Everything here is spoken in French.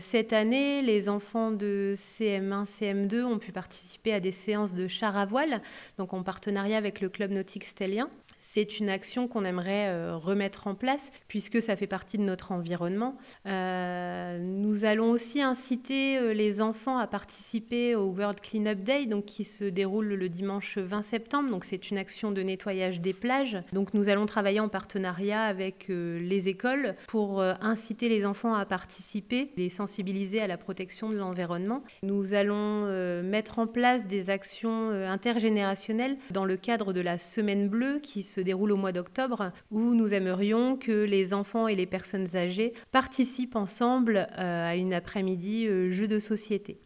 Cette année, les enfants de CM1, CM2 ont pu participer à des séances de char à voile, donc en partenariat avec le club nautique stellien. C'est une action qu'on aimerait remettre en place puisque ça fait partie de notre environnement. Nous allons aussi inciter les enfants à participer au World Cleanup Day, donc qui se déroule le dimanche 20 septembre. Donc c'est une action de nettoyage des plages. Donc nous allons travailler en partenariat avec les écoles pour inciter les enfants à participer, les sensibiliser à la protection de l'environnement. Nous allons mettre en place des actions intergénérationnelles dans le cadre de la Semaine bleue qui se déroule au mois d'octobre, où nous aimerions que les enfants et les personnes âgées participent ensemble à une après-midi jeu de société.